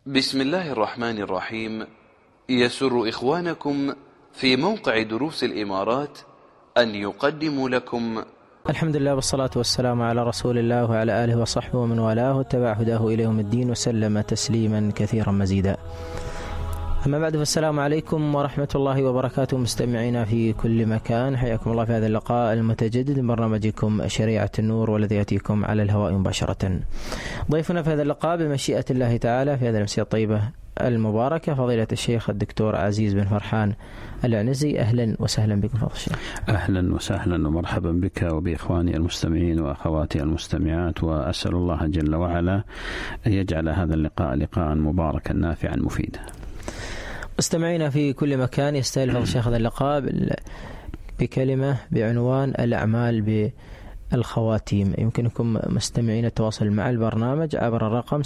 بسم الله الرحمن الرحيم. يسر إخوانكم في موقع دروس الإمارات أن يقدموا لكم الحمد لله والصلاة والسلام على رسول الله وعلى آله وصحبه ومن والاه واتبع هداه إلى يوم الدين وسلم تسليما كثيرا مزيدا. أما بعد، فالسلام عليكم ورحمة الله وبركاته مستمعينا في كل مكان، حياكم الله في هذا اللقاء المتجدد من برنامجكم شريعة النور والذي يأتيكم على الهواء مباشرة. ضيفنا في هذا اللقاء بمشيئة الله تعالى في هذه الأمسية الطيبة المباركة فضيلة الشيخ الدكتور عزيز بن فرحان العنزي. أهلا وسهلا بكم فضل الشيخ. أهلا وسهلا ومرحبا بك وبإخواني المستمعين وأخواتي المستمعات، وأسأل الله جل وعلا أن يجعل هذا اللقاء لقاء مباركا نافعا مفيدا. مستمعينا في كل مكان، يستهل فضل الشيخ هذا اللقاء بكلمة بعنوان الأعمال بالخواتيم. يمكنكم مستمعين التواصل مع البرنامج عبر الرقم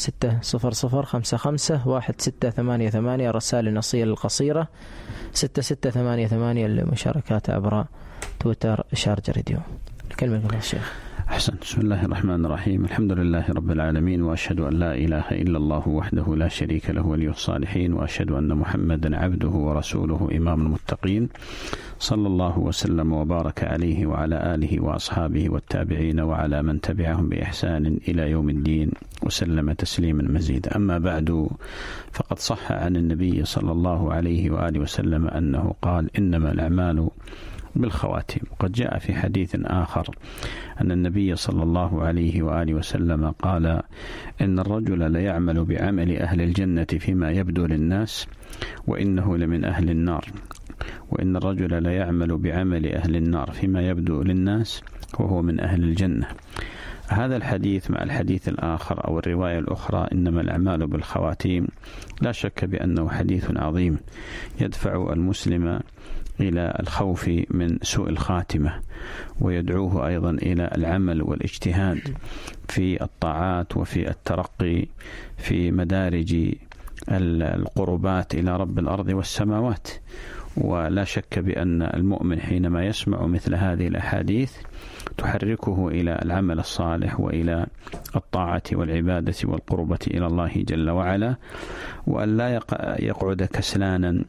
600551688، الرسائل النصية القصيرة 6688، المشاركات عبر تويتر شارجة راديو. الكلمة لكم الشيخ. أحسن. بسم الله الرحمن الرحيم. الحمد لله رب العالمين، وأشهد أن لا إله إلا الله وحده لا شريك له ولي الصالحين، وأشهد أن محمدا عبده ورسوله إمام المتقين، صلى الله وسلم وبارك عليه وعلى آله وأصحابه والتابعين وعلى من تبعهم بإحسان إلى يوم الدين وسلم تسليما مزيدا. أما بعد، فقد صح عن النبي صلى الله عليه وآله وسلم أنه قال: إنما الأعمال بالخواتيم. قد جاء في حديث آخر أن النبي صلى الله عليه وآله وسلم قال: إن الرجل ليعمل بعمل أهل الجنة فيما يبدو للناس وإنه لمن أهل النار، وإن الرجل ليعمل بعمل أهل النار فيما يبدو للناس وهو من أهل الجنة. هذا الحديث مع الحديث الآخر أو الرواية الأخرى إنما الأعمال بالخواتيم لا شك بأنه حديث عظيم يدفع المسلم إلى الخوف من سوء الخاتمة، ويدعوه أيضا إلى العمل والاجتهاد في الطاعات وفي الترقي في مدارج القربات إلى رب الأرض والسماوات. ولا شك بأن المؤمن حينما يسمع مثل هذه الأحاديث تحركه إلى العمل الصالح وإلى الطاعة والعبادة والقربة إلى الله جل وعلا، وأن لا يقعد كسلانا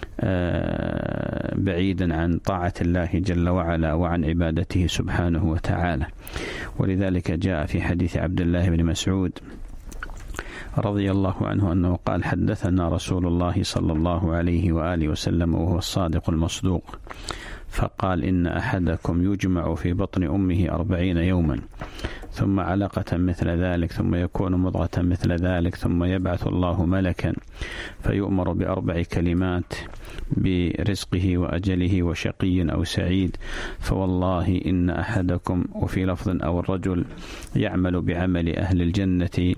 بعيدا عن طاعة الله جل وعلا وعن عبادته سبحانه وتعالى. ولذلك جاء في حديث عبد الله بن مسعود رضي الله عنه أنه قال: حدثنا رسول الله صلى الله عليه وآله وسلم وهو الصادق المصدوق، فقال: إن أحدكم يجمع في بطن أمه 40 يوما ثم علقة مثل ذلك ثم يكون مضغة مثل ذلك ثم يبعث الله ملكا فيؤمر ب4 كلمات برزقه وأجله وشقي أو سعيد، فوالله إن أحدكم، وفي لفظ أو الرجل، يعمل بعمل أهل الجنة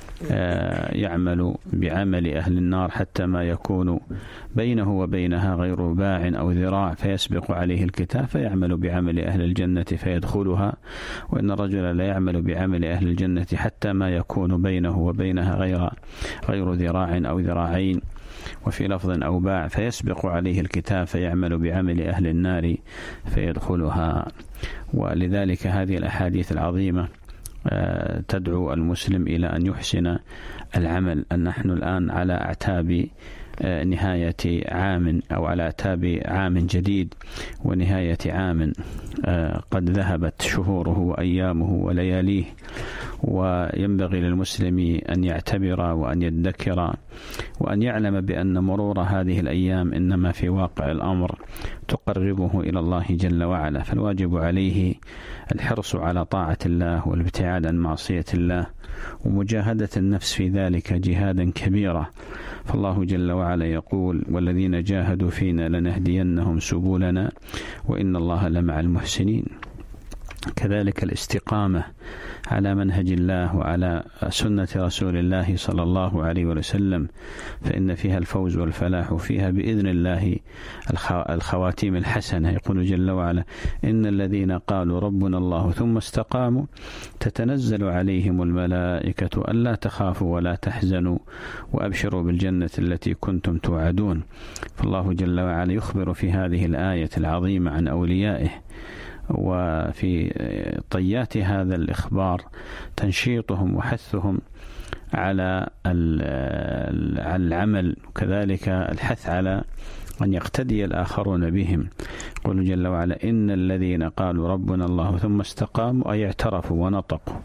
يعمل بعمل أهل النار حتى ما يكون بينه وبينها غير باع أو ذراع فيسبق عليه الكتاب فيعمل بعمل أهل الجنة فيدخلها، وإن الرجل لا يعمل بعمل أهل الجنة حتى ما يكون بينه وبينها غير ذراع أو ذراعين، وفي لفظ أو باع فيسبق عليه الكتاب فيعمل بعمل أهل النار فيدخلها. ولذلك هذه الأحاديث العظيمة تدعو المسلم إلى أن يحسن العمل. أن نحن الآن على أعتاب نهاية عام أو على أعتاب عام جديد ونهاية عام قد ذهبت شهوره وأيامه ولياليه، وينبغي للمسلم أن يعتبر وأن يذكر وأن يعلم بأن مرور هذه الأيام إنما في واقع الأمر تقربه إلى الله جل وعلا، فالواجب عليه الحرص على طاعة الله والابتعاد عن معصية الله ومجاهدة النفس في ذلك جهادا كبيرا. فالله جل وعلا يقول: والذين جاهدوا فينا لنهدينهم سبلنا وإن الله لمع المحسنين. كذلك الاستقامة على منهج الله وعلى سنة رسول الله صلى الله عليه وسلم، فإن فيها الفوز والفلاح فيها بإذن الله الخواتيم الحسنة. يقول جل وعلا: إن الذين قالوا ربنا الله ثم استقاموا تتنزل عليهم الملائكة ألا تخافوا ولا تحزنوا وأبشروا بالجنة التي كنتم توعدون. فالله جل وعلا يخبر في هذه الآية العظيمة عن أوليائه، وفي طيات هذا الإخبار تنشيطهم وحثهم على العمل، وكذلك الحث على أن يقتدي الآخرون بهم. يقول جل وعلا: إن الذين قالوا ربنا الله ثم استقاموا أي اعترفوا ونطقوا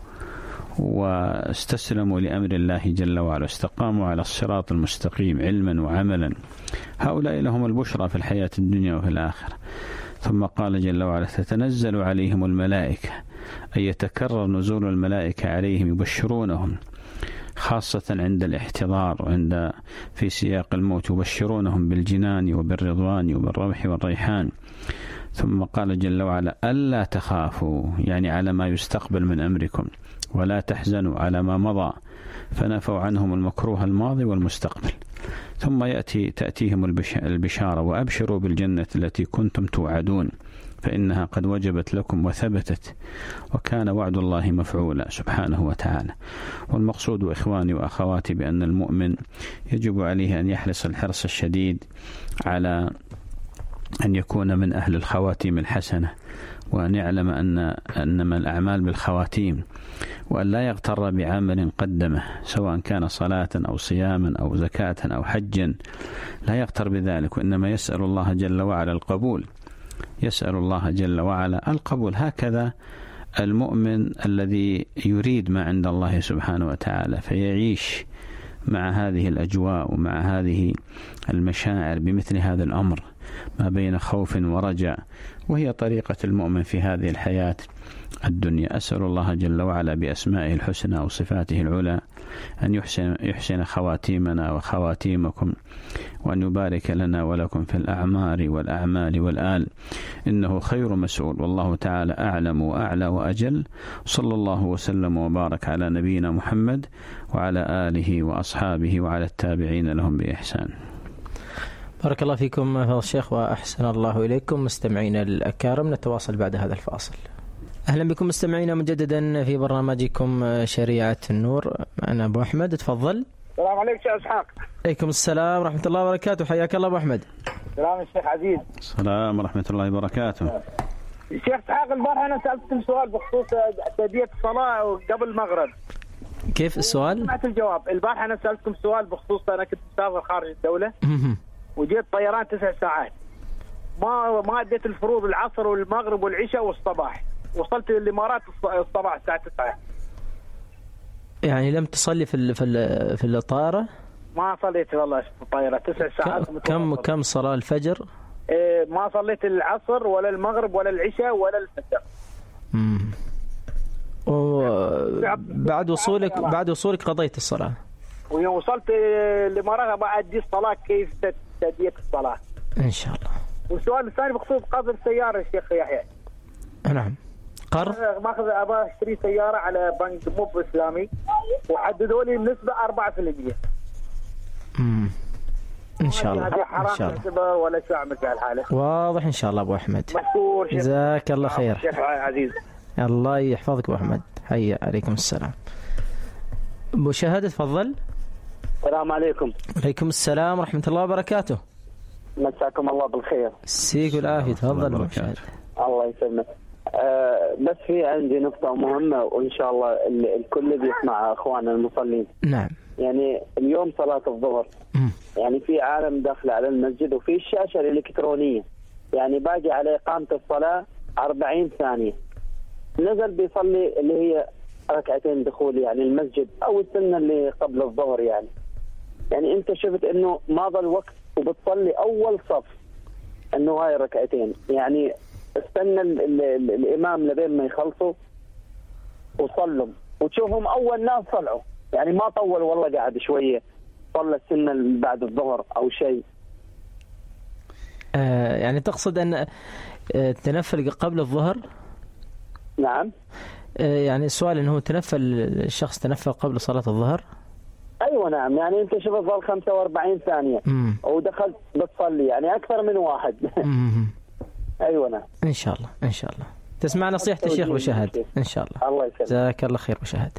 واستسلموا لأمر الله جل وعلا، استقاموا على الصراط المستقيم علما وعملا، هؤلاء لهم البشرى في الحياة الدنيا وفي الآخرة. ثم قال جل وعلا: تتنزل عليهم الملائكة، أي يتكرر نزول الملائكة عليهم يبشرونهم، خاصة عند الاحتضار وعند في سياق الموت، يبشرونهم بالجنان وبالرضوان وبالروح والريحان. ثم قال جل وعلا: ألا تخافوا، يعني على ما يستقبل من أمركم، ولا تحزنوا على ما مضى، فنفوا عنهم المكروه الماضي والمستقبل. ثم تأتيهم البشارة: وأبشروا بالجنة التي كنتم توعدون فإنها قد وجبت لكم وثبتت وكان وعد الله مفعولا سبحانه وتعالى. والمقصود إخواني وأخواتي بأن المؤمن يجب عليه أن يحرص الحرص الشديد على أن يكون من أهل الخواتيم الحسنة، وأن يعلم أنما الأعمال بالخواتيم، وأن لا يغتر بعمل قدمه سواء كان صلاة أو صياما أو زكاة أو حجا، لا يغتر بذلك، وإنما يسأل الله جل وعلا القبول، يسأل الله جل وعلا القبول. هكذا المؤمن الذي يريد ما عند الله سبحانه وتعالى، فيعيش مع هذه الأجواء ومع هذه المشاعر بمثل هذا الأمر، ما بين خوف ورجاء، وهي طريقة المؤمن في هذه الحياة الدنيا. أسأل الله جل وعلا بأسمائه الحسنى وصفاته العلى أن يحسن خواتيمنا وخواتيمكم، وأن يبارك لنا ولكم في الأعمار والأعمال والآل، إنه خير مسؤول، والله تعالى أعلم وأعلى وأجل. صلى الله وسلم وبارك على نبينا محمد وعلى آله وأصحابه وعلى التابعين لهم بإحسان. بارك الله فيكم فضيلة الشيخ وأحسن الله إليكم. مستمعينا الأكارم، نتواصل بعد هذا الفاصل. أهلا بكم مستمعينا مجددا في برنامجكم شريعة النور. أنا أبو أحمد، تفضل. السلام عليكم شيخ إسحاق. عليكم السلام ورحمة الله وبركاته، حياك الله أبو أحمد. سلام الشيخ عزيز. السلام ورحمة الله وبركاته. الشيخ إسحاق، البارحة أنا سألتكم سؤال بخصوص تأدية الصلاة قبل المغرب. كيف السؤال؟ سمعت الجواب. البارحة أنا سألتكم سؤال بخصوص أنا كنت مسافر خارج الدولة وجيت طيران 9 ساعات، ما أديت الفروض العصر والمغرب والعشاء والصباح، وصلت الإمارات الصباح الساعة 9. يعني لم تصلي في الطائرة؟ ما صليت والله في الطائرة 9 ساعات. كم صلاة الفجر؟ ما صليت العصر ولا المغرب ولا العشاء ولا الفجر. بعد وصولك قضيت الصلاة؟ ويوم وصلت الإمارات بأدي الصلاة. كيف تأدية الصلاة إن شاء الله. والسؤال الثاني بخصوص قرض السيارة الشيخ يحيى. نعم، قرض. أبغى أشتري سيارة على بنك موب إسلامي، وحددوا لي النسبة 4%. إن شاء الله. إن شاء الله. ولا شو أعمل في الحالة؟ واضح إن شاء الله أبو أحمد. مشكور. جزاك الله خير. شيخ عزيز. الله يحفظك أبو أحمد. حيا عليكم السلام. أبو شهادة، تفضل. السلام عليكم. عليكم السلام ورحمة الله وبركاته. مساكم الله بالخير. سيك والعافية. تفضل أبو شهادة. الله يسلمك. بس في عندي نقطة مهمة، وإن شاء الله الكل بيسمع أخواننا المصلين. نعم. يعني اليوم صلاة الظهر، يعني في عالم داخل على المسجد، وفي الشاشة الإلكترونية، يعني باقي على إقامة الصلاة 40 ثانية. نزل بيصلي اللي هي ركعتين دخول يعني المسجد، أو السنة اللي قبل الظهر. يعني أنت شفت إنه ما ضل وقت وبتصلي أول صف، إنه هاي ركعتين، يعني استنى الإمام لبين ما يخلصوا وصلوا، وتشوفهم أول ناس طلعوا، يعني ما طول والله، قاعد شوية صلى السنة بعد الظهر أو شيء. يعني تقصد أن تنفل قبل الظهر؟ نعم. يعني السؤال أنه الشخص تنفل قبل صلاة الظهر؟ أيوة نعم. يعني أنت شوف ظل 45 ثانية ودخلت بتصلي، يعني أكثر من واحد. أيوة نعم. إن شاء الله إن شاء الله. تسمع نصيحة الشيخ وشهد إن شاء الله. الله يسلمك. جزاك الله خير وشهد.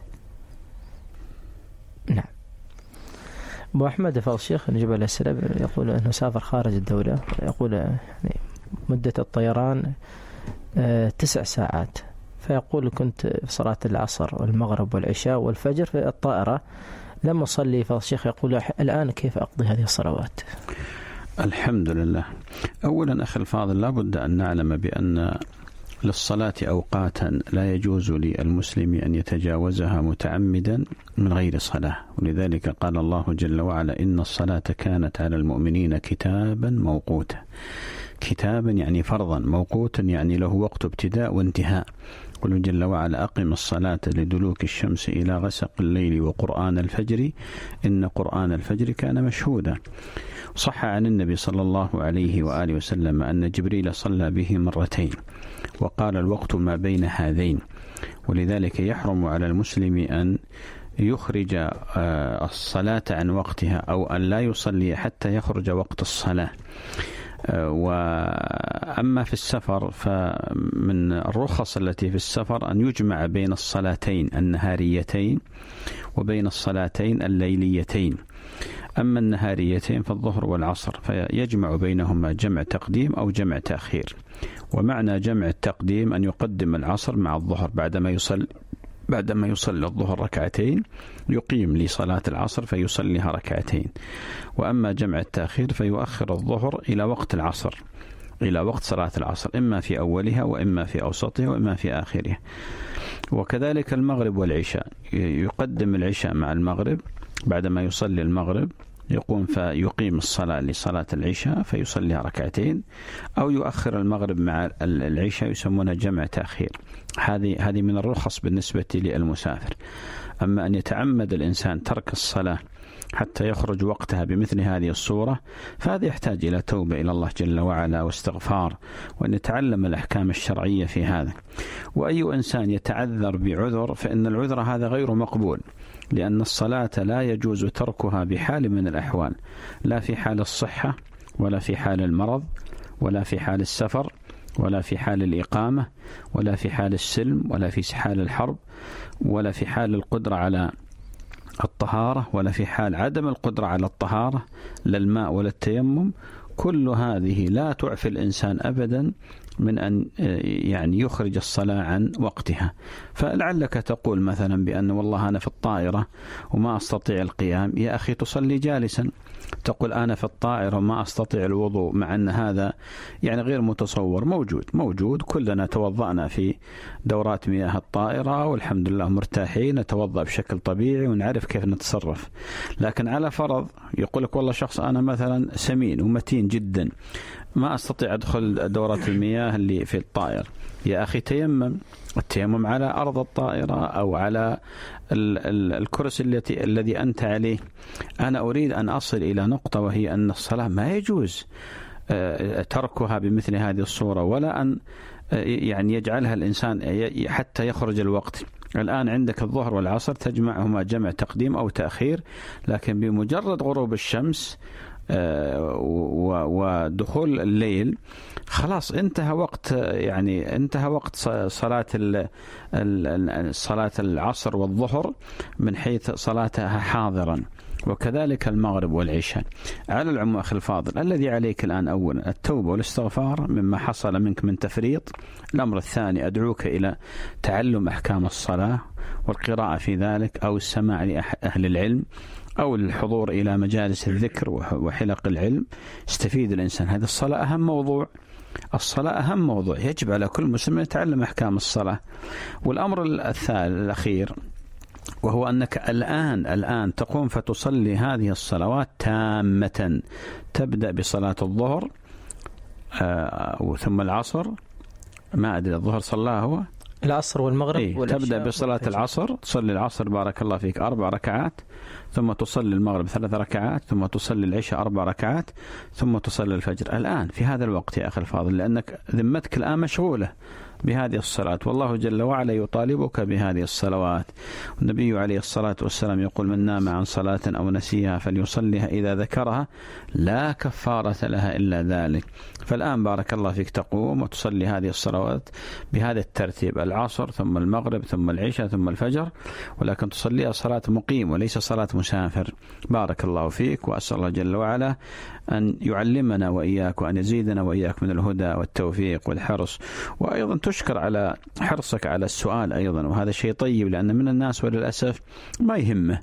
نعم. أبو أحمد فضل الشيخ نجيب الأسئلة. يقول أنه سافر خارج الدولة، يقول يعني مدة الطيران 9 ساعات، فيقول كنت في صلاة العصر والمغرب والعشاء والفجر في الطائرة لم أصلي، فالشيخ يقول الآن كيف أقضي هذه الصلوات؟ الحمد لله. أولا أخي الفاضل، لا بد أن نعلم بأن للصلاة أوقاتا لا يجوز للمسلم أن يتجاوزها متعمدا من غير صلاة، ولذلك قال الله جل وعلا: إن الصلاة كانت على المؤمنين كتابا موقوتا. كتابا يعني فرضا، موقوتا يعني له وقت ابتداء وانتهاء. قل جل وعلا: أقم الصلاة لدلوك الشمس إلى غسق الليل وقرآن الفجر إن قرآن الفجر كان مشهودا. صح عن النبي صلى الله عليه وآله وسلم أن جبريل صلى به مرتين، وقال: الوقت ما بين هذين. ولذلك يحرم على المسلم أن يخرج الصلاة عن وقتها، أو أن لا يصلي حتى يخرج وقت الصلاة. وأما في السفر، فمن الرخص التي في السفر أن يجمع بين الصلاتين النهاريتين وبين الصلاتين الليليتين. أما النهاريتين فالظهر والعصر، فيجمع بينهما جمع تقديم أو جمع تأخير. ومعنى جمع التقديم أن يقدم العصر مع الظهر، بعدما يصلي الظهر ركعتين يقيم لصلاة العصر فيصليها ركعتين. وأما جمع التأخير فيؤخر الظهر إلى وقت العصر، إلى وقت صلاة العصر، إما في أولها وإما في أوسطها وإما في آخرها. وكذلك المغرب والعشاء، يقدم العشاء مع المغرب، بعدما يصلي المغرب يقيم الصلاة لصلاة العشاء فيصليها ركعتين، أو يؤخر المغرب مع العشاء، يسمونها جمع تأخير. هذه من الرخص بالنسبة للمسافر. أما أن يتعمد الإنسان ترك الصلاة حتى يخرج وقتها بمثل هذه الصورة، فهذا يحتاج إلى توبة إلى الله جل وعلا واستغفار، وأن يتعلم الأحكام الشرعية في هذا. وأي إنسان يتعذر بعذر فإن العذر هذا غير مقبول، لأن الصلاة لا يجوز تركها بحال من الأحوال، لا في حال الصحة ولا في حال المرض ولا في حال السفر ولا في حال الإقامة ولا في حال السلم ولا في حال الحرب ولا في حال القدرة على الطهارة ولا في حال عدم القدرة على الطهارة، لا الماء ولا التيمم. كل هذه لا تعفي الإنسان أبدا من أن يعني يخرج الصلاة عن وقتها. فلعلك تقول مثلا بأن والله أنا في الطائرة وما أستطيع القيام، يا أخي تصلي جالسا. تقول أنا في الطائرة وما أستطيع الوضوء، مع أن هذا يعني غير متصور. موجود كلنا توضأنا في دورات مياه الطائرة والحمد لله مرتاحين، نتوضأ بشكل طبيعي ونعرف كيف نتصرف. لكن على فرض يقول لك والله شخص أنا مثلا سمين ومتين جدا ما أستطيع أدخل دورة المياه اللي في الطائر، يا أخي تيمم. التيمم على أرض الطائرة أو على الكرسي الذي أنت عليه. أنا أريد أن أصل إلى نقطة، وهي أن الصلاة ما يجوز تركها بمثل هذه الصورة، ولا أن يعني يجعلها الإنسان حتى يخرج الوقت. الآن عندك الظهر والعصر تجمعهما جمع تقديم أو تأخير، لكن بمجرد غروب الشمس ودخول الليل خلاص انتهى وقت صلاة العصر والظهر من حيث صلاتها حاضرا. وكذلك المغرب والعشاء. على العموم أخي الفاضل، الذي عليك الآن أولا التوبة والاستغفار مما حصل منك من تفريط. الأمر الثاني أدعوك إلى تعلم أحكام الصلاة والقراءة في ذلك، أو السماع لأهل العلم، أو الحضور إلى مجالس الذكر وحلق العلم. استفيد الإنسان. هذا الصلاة أهم موضوع يجب على كل مسلم يتعلم أحكام الصلاة. والأمر الأخير وهو أنك الآن تقوم فتصلي هذه الصلوات تامة. تبدأ بصلاة الظهر ثم العصر، ما أدري الظهر صلاه هو العصر والمغرب تبدأ بصلاة العصر، تصلي العصر بارك الله فيك 4 ركعات، ثم تصلي المغرب 3 ركعات، ثم تصلي العشاء 4 ركعات، ثم تصلي الفجر. الآن في هذا الوقت يا أخي الفاضل، لأنك ذمتك الآن مشغولة بهذه الصلاة، والله جل وعلا يطالبك بهذه الصلوات. النبي عليه الصلاة والسلام يقول: من نام عن صلاة أو نسيها فليصليها إذا ذكرها لا كفارة لها إلا ذلك. فالآن بارك الله فيك تقوم وتصلي هذه الصلوات بهذا الترتيب: العصر ثم المغرب ثم العشاء ثم الفجر، ولكن تصليها صلاة مقيم وليس صلاة مسافر. بارك الله فيك، وأسأل الله جل وعلا أن يعلمنا وإياك، وأن يزيدنا وإياك من الهدى والتوفيق والحرص. وأيضا تشكر على حرصك على السؤال أيضا، وهذا شيء طيب، لأن من الناس وللأسف ما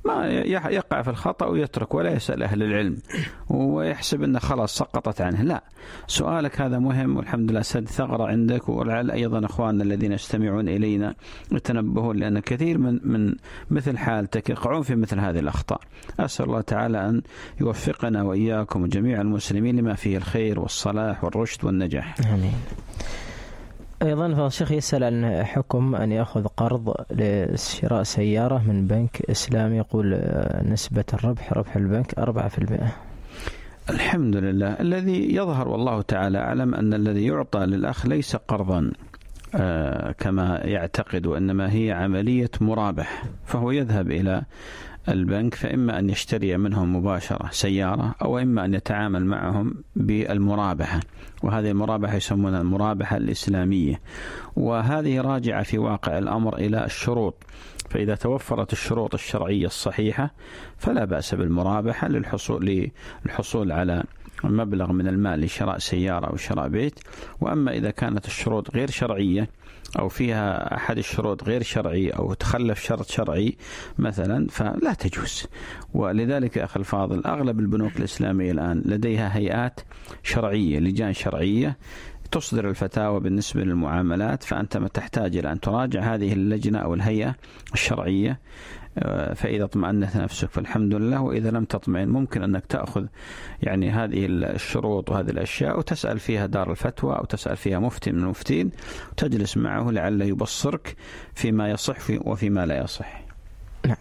ما يقع في الخطأ ويترك ولا يسأل أهل العلم ويحسب أنه خلاص سقطت عنه. لا، سؤالك هذا مهم والحمد لله سد ثغرة عندك، ولعل أيضا أخواننا الذين يستمعون إلينا يتنبهون، لأن كثير من مثل حالتك يقعون في مثل هذه الأخطاء. أسأل الله تعالى أن يوفقنا وإياكم وجميع المسلمين لما فيه الخير والصلاح والرشد والنجاح. آمين. أيضا فالشيخ يسأل عن حكم أن يأخذ قرض لشراء سيارة من بنك إسلامي، يقول نسبة ربح البنك 4%. الحمد لله. الذي يظهر والله تعالى أعلم أن الذي يعطى للأخ ليس قرضا كما يعتقد، وإنما هي عملية مرابح، فهو يذهب إلى البنك فإما أن يشتري منهم مباشرة سيارة أو إما أن يتعامل معهم بالمرابحة، وهذه المرابحة يسمونها المرابحة الإسلامية، وهذه راجعة في واقع الأمر إلى الشروط. فإذا توفرت الشروط الشرعية الصحيحة فلا بأس بالمرابحة للحصول على مبلغ من المال لشراء سيارة أو شراء بيت. وأما إذا كانت الشروط غير شرعية أو فيها أحد الشروط غير شرعي أو تخلف شرط شرعي مثلا فلا تجوز. ولذلك أخي الفاضل أغلب البنوك الإسلامية الآن لديها هيئات شرعية، لجان شرعية تصدر الفتاوى بالنسبة للمعاملات، فأنت ما تحتاج إلى أن تراجع هذه اللجنة أو الهيئة الشرعية، فإذا اطمأنت نفسك فالحمد لله، وإذا لم تطمئن ممكن أنك تأخذ يعني هذه الشروط وهذه الأشياء وتسأل فيها دار الفتوى أو تسأل فيها مفتي من المفتين وتجلس معه لعل يبصرك فيما يصح وفيما لا يصح. نعم.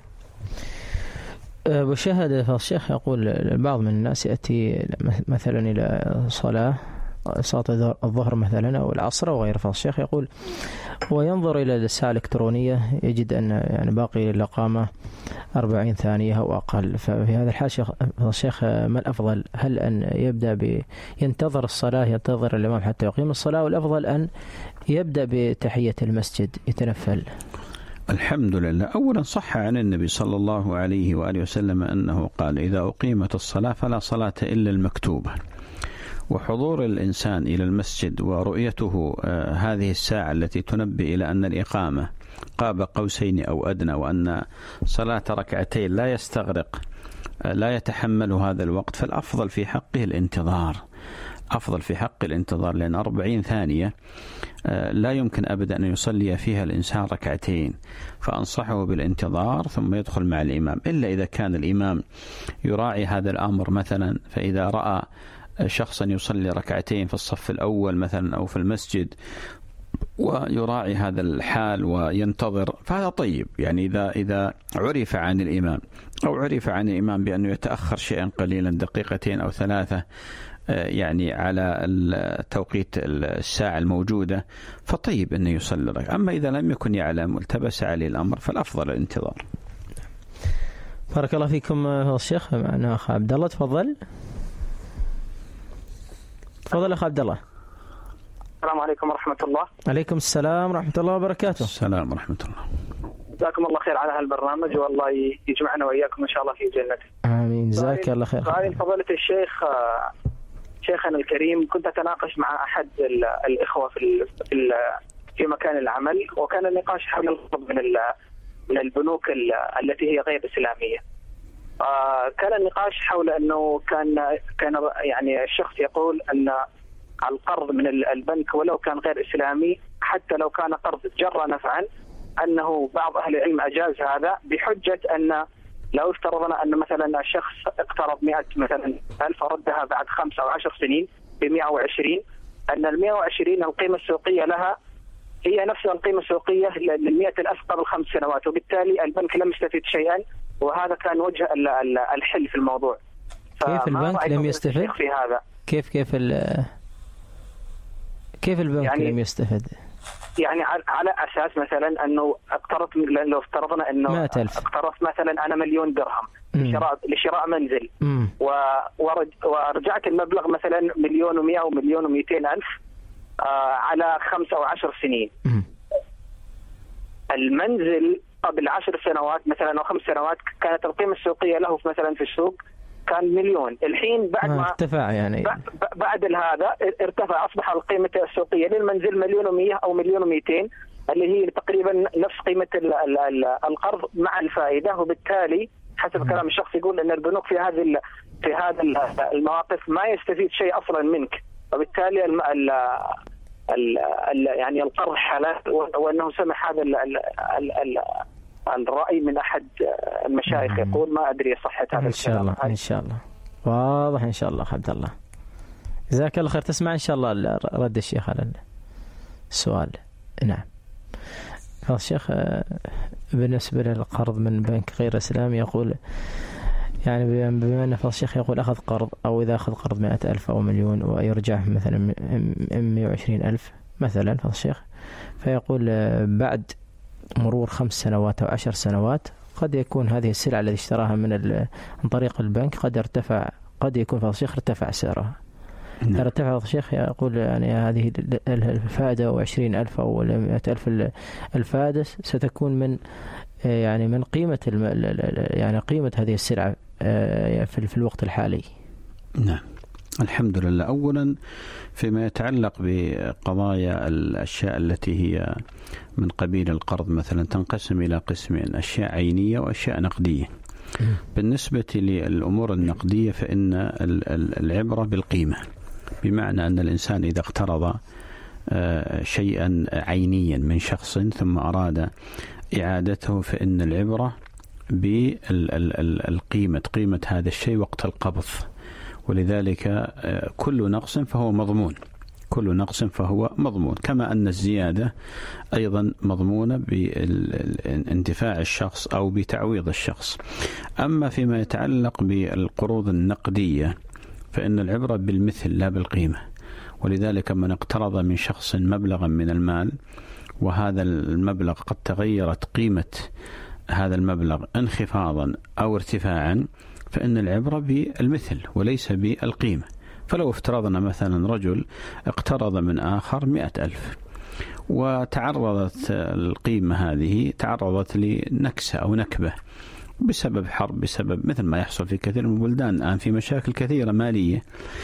وشاهد فالشيخ يقول البعض من الناس يأتي مثلا إلى صلاة الظهر مثلا أو العصر وغيره، فالشيخ يقول وينظر إلى الساعة الإلكترونية يجد أن يعني باقي الإقامة 40 ثانية أو أقل. ففي هذا الحال الشيخ ما الأفضل؟ هل أن يبدأ ينتظر الصلاة، ينتظر الإمام حتى يقيم الصلاة، والأفضل أن يبدأ بتحية المسجد يتنفل؟ الحمد لله. أولا صح عن النبي صلى الله عليه وآله وسلم أنه قال إذا أقيمت الصلاة فلا صلاة إلا المكتوبة. وحضور الإنسان إلى المسجد ورؤيته هذه الساعة التي تنبئ إلى أن الإقامة قاب قوسين أو أدنى، وأن صلاة ركعتين لا يستغرق لا يتحمل هذا الوقت، فالأفضل في حقه الانتظار، أفضل في حق الانتظار، لأن 40 ثانية لا يمكن أبدا أن يصلي فيها الإنسان ركعتين، فأنصحه بالانتظار ثم يدخل مع الإمام، إلا إذا كان الإمام يراعي هذا الأمر مثلا، فإذا رأى شخصا يصلي ركعتين في الصف الأول مثلا أو في المسجد ويراعي هذا الحال وينتظر فهذا طيب. يعني إذا عرف عن الإمام أو عرف عن الإمام بأنه يتأخر شيئا قليلا دقيقتين أو 3 يعني على التوقيت الساعة الموجودة فطيب أنه يصلي ركعة. أما إذا لم يكن يعلم والتبس عليه الأمر فالأفضل الانتظار. بارك الله فيكم الشيخ. معنا أخ عبد الله، تفضل أخ عبد الله. السلام عليكم ورحمة الله. عليكم السلام ورحمة الله وبركاته. السلام ورحمة الله. جزاكم الله خير على هالبرنامج، والله يجمعنا وإياكم إن شاء الله في جنته. آمين. جزاك الله خير. سؤالي فضيلة الشيخ، شيخنا الكريم، كنت أتناقش مع أحد الإخوة في مكان العمل، وكان النقاش حول القرض من البنوك التي هي غير إسلامية. كان النقاش حول أنه كان يعني الشخص يقول أن القرض من البنك ولو كان غير إسلامي حتى لو كان قرض جر نفعا، أنه بعض أهل العلم أجاز هذا بحجة أن لو افترضنا أن مثلا الشخص اقترض 100 مثلا ألف ردها بعد 5 أو 10 سنين ب120، أن ال120 القيمة السوقية لها هي نفس القيمة السوقية لل100,000 قبل 5 سنوات، وبالتالي البنك لم يستفيد شيئا، وهذا كان وجه الحل في الموضوع. كيف البنك لم يستفيد في هذا؟ كيف البنك يعني لم يستفيد؟ يعني على أساس مثلا أنه اقترضت، لو افترضنا أنه اقترضت مثلا أنا 1,000,000 درهم لشراء منزل، ورجعت المبلغ مثلا 1,100,000 أو 1,200,000 على 5 أو 10 سنين. المنزل قبل 10 سنوات مثلا أو 5 سنوات كانت القيمة السوقية له مثلا في السوق كان 1,000,000. الحين بعد ما ارتفع يعني بعد هذا ارتفع، أصبح القيمة السوقية للمنزل 1,100,000 أو 1,200,000 اللي هي تقريبا نفس قيمة القرض مع الفائدة، وبالتالي حسب كلام الشخص يقول ان البنوك في هذا المواقف ما يستفيد شيء اصلا منك، وبالتالي يعني القرض حلال، وانه سمح هذا الرأي من احد المشايخ يقول. ما ادري صحة هذا ان شاء الله. ان شاء الله واضح ان شاء الله. عبد الله جزاك الله خير. تسمع ان شاء الله رد الشيخ على السؤال. نعم. الشيخ بالنسبة للقرض من بنك غير إسلامي يقول يعني بما أن الشيخ يقول أخذ قرض، أو إذا أخذ قرض 100,000 أو مليون ويرجع مثلا 120,000 مثلا الشيخ، فيقول بعد مرور 5 سنوات أو 10 سنوات قد يكون هذه السلعة التي اشتراها عن طريق البنك قد يكون الشيخ ارتفع سعرها. إذا ارتفع الشيخ يقول يعني هذه الفائدة أو 20,000 أو 100,000 الفائدة ستكون من قيمة يعني قيمة هذه السلعة في الوقت الحالي. نعم الحمد لله. أولا فيما يتعلق بقضايا الأشياء التي هي من قبيل القرض مثلا تنقسم إلى قسمين: أشياء عينية وأشياء نقدية. بالنسبة للأمور النقدية فإن العبرة بالقيمة، بمعنى أن الإنسان إذا اقترض شيئا عينيا من شخص ثم أراد إعادته فإن العبرة بالقيمة، قيمة هذا الشيء وقت القبض. ولذلك كل نقص فهو مضمون، كل نقص فهو مضمون، كما أن الزيادة أيضا مضمونة بانتفاع الشخص أو بتعويض الشخص. أما فيما يتعلق بالقروض النقدية فإن العبرة بالمثل لا بالقيمة. ولذلك من اقترض من شخص مبلغا من المال وهذا المبلغ قد تغيرت قيمة هذا المبلغ انخفاضا أو ارتفاعا فإن العبرة بالمثل وليس بالقيمة. فلو افترضنا مثلا رجل اقترض من آخر 100,000 وتعرضت القيمة هذه تعرضت لنكسة أو نكبة بسبب حرب، بسبب مثل ما يحصل في كثير من البلدان الآن في مشاكل كثيرة مالية،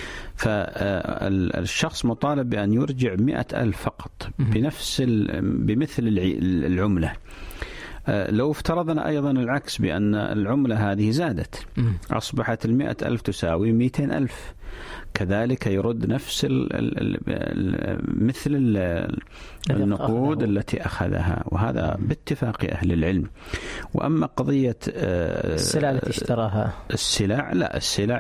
فالشخص مطالب بأن يرجع 100,000 فقط بمثل العملة. لو افترضنا أيضا العكس بأن العملة هذه زادت أصبحت 100,000 تساوي 200,000 كذلك يرد نفس مثل النقود التي أخذها، وهذا باتفاق أهل العلم. وأما قضية السلع التي اشتراها، السلع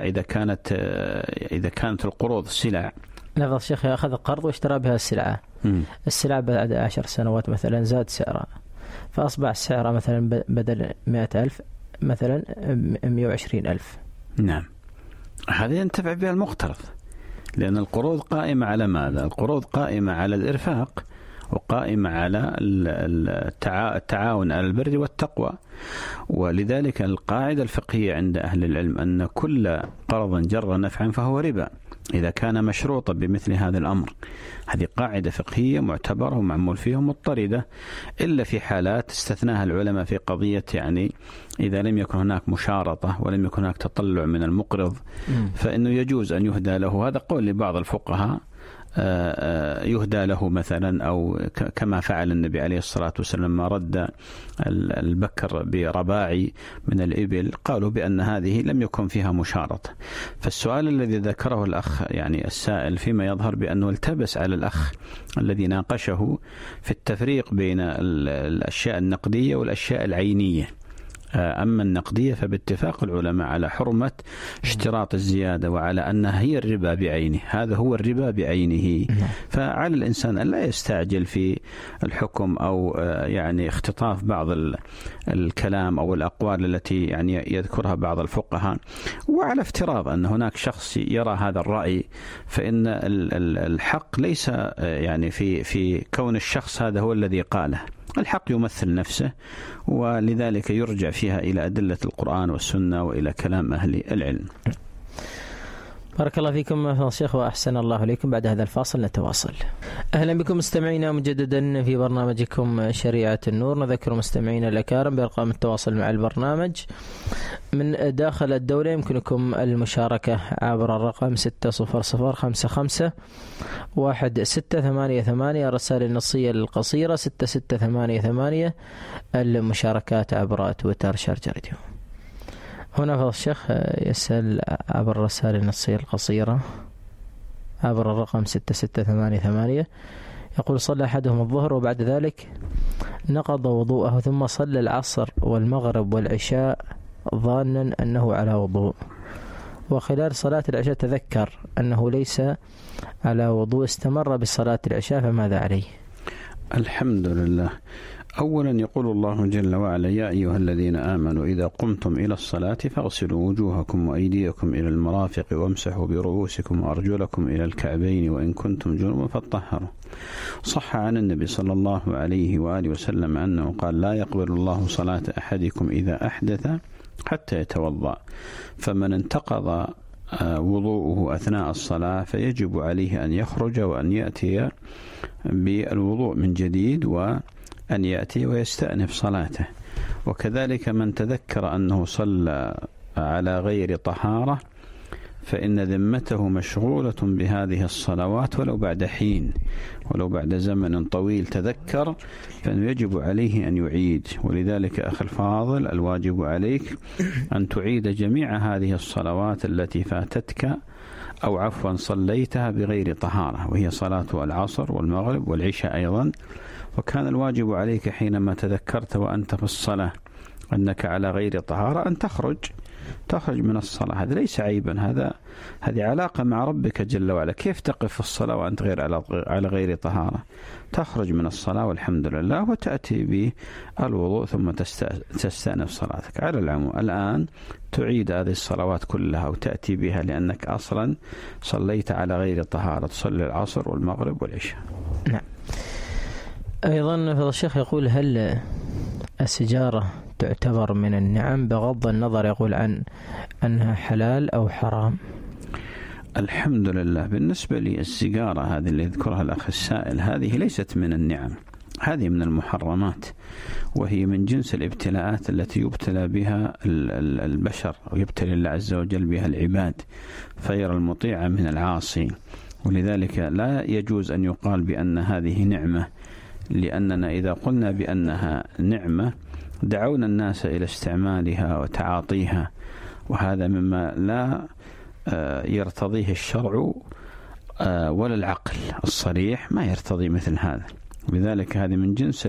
إذا كانت القروض سلع، نفس الشيخ أخذ قرض واشترى بها السلع بعد 10 سنوات مثلا زاد سعرها فأصبح سعرها مثلا بدل 100,000 مثلا 120,000. نعم هذا ينتفع بها المقترض، لأن القروض قائمة على ماذا؟ القروض قائمة على الإرفاق وقائمة على التعاون على البر والتقوى. ولذلك القاعدة الفقهية عند أهل العلم أن كل قرض جر نفعا فهو ربا إذا كان مشروطا بمثل هذا الأمر. هذه قاعدة فقهية معتبرة ومعمول فيها مضطردة، إلا في حالات استثناها العلماء في قضية يعني إذا لم يكن هناك مشارطة ولم يكن هناك تطلع من المقرض فإنه يجوز أن يهدى له. هذا قول لبعض الفقهاء، يهدى له مثلا، أو كما فعل النبي عليه الصلاة والسلام لما رد البكر برباعي من الإبل قالوا بأن هذه لم يكن فيها مشارطة. فالسؤال الذي ذكره الأخ يعني السائل فيما يظهر بأنه التبس على الأخ الذي ناقشه في التفريق بين الأشياء النقدية والأشياء العينية. أما النقدية فباتفاق العلماء على حرمة اشتراط الزيادة وعلى أنها هي الربا بعينه، هذا هو الربا بعينه. فعلى الإنسان أن لا يستعجل في الحكم أو يعني اختطاف بعض الكلام أو الأقوال التي يعني يذكرها بعض الفقهاء. وعلى افتراض أن هناك شخص يرى هذا الرأي فإن الحق ليس يعني في كون الشخص هذا هو الذي قاله، الحق يمثل نفسه، ولذلك يرجع فيها إلى أدلة القرآن والسنة وإلى كلام أهل العلم. بارك الله فيكم يا شيخ وأحسن الله إليكم. بعد هذا الفاصل نتواصل. أهلا بكم مستمعينا مجددا في برنامجكم شريعة النور. نذكر مستمعينا الأكارم بأرقام التواصل مع البرنامج من داخل الدولة. يمكنكم المشاركة عبر الرقم 600551688. الرسائل النصية القصيرة 6688. المشاركات عبر تويتر شارجة راديو. هنا فضل الشيخ يسأل عبر الرسائل النصية القصيرة عبر الرقم 6688، يقول: صلى أحدهم الظهر وبعد ذلك نقض وضوءه ثم صلى العصر والمغرب والعشاء ظانا أنه على وضوء، وخلال صلاة العشاء تذكر أنه ليس على وضوء، استمر بصلاة العشاء، فماذا عليه؟ الحمد لله. أولا يقول الله جل وعلا: يا أيها الذين آمنوا إذا قمتم إلى الصلاة فاغسلوا وجوهكم وأيديكم إلى المرافق وامسحوا برؤوسكم وأرجلكم إلى الكعبين وإن كنتم جنبا فاطهروا. صح عن النبي صلى الله عليه وآله وسلم أنه قال: لا يقبل الله صلاة أحدكم إذا أحدث حتى يتوضأ، فمن انتقض وضوءه أثناء الصلاة فيجب عليه أن يخرج وأن يأتي بالوضوء من جديد وأن يأتي ويستأنف صلاته. وكذلك من تذكر أنه صلى على غير طهارة فإن ذمته مشغولة بهذه الصلوات ولو بعد حين، ولو بعد زمن طويل تذكر، فإنه يجب عليه أن يعيد. ولذلك أخي الفاضل، الواجب عليك أن تعيد جميع هذه الصلوات التي فاتتك أو عفوا صليتها بغير طهارة، وهي صلاة العصر والمغرب والعشاء أيضا. وكان الواجب عليك حينما تذكرت وأنت في الصلاة أنك على غير طهارة أن تخرج من الصلاة. هذا ليس عيبا، هذه علاقة مع ربك جل وعلا. كيف تقف في الصلاة وأنت على غير طهارة؟ تخرج من الصلاة والحمد لله وتأتي بالوضوء ثم تستأنف صلاتك. على العموم الآن تعيد هذه الصلوات كلها وتأتي بها لأنك أصلا صليت على غير طهارة، تصلي العصر والمغرب والعشاء. نعم. أيضا فضل الشيخ يقول: هل السجارة تعتبر من النعم بغض النظر يقول عن أنها حلال أو حرام؟ الحمد لله. بالنسبة للسيجارة هذه اللي يذكرها الأخ السائل، هذه ليست من النعم، هذه من المحرمات، وهي من جنس الابتلاءات التي يبتلى بها البشر ويبتلي الله عز وجل بها العباد، فيرى المطيع من العاصي. ولذلك لا يجوز أن يقال بأن هذه نعمة، لأننا إذا قلنا بأنها نعمة دعونا الناس إلى استعمالها وتعاطيها، وهذا مما لا يرتضيه الشرع ولا العقل الصريح، ما يرتضي مثل هذا. لذلك هذه من جنس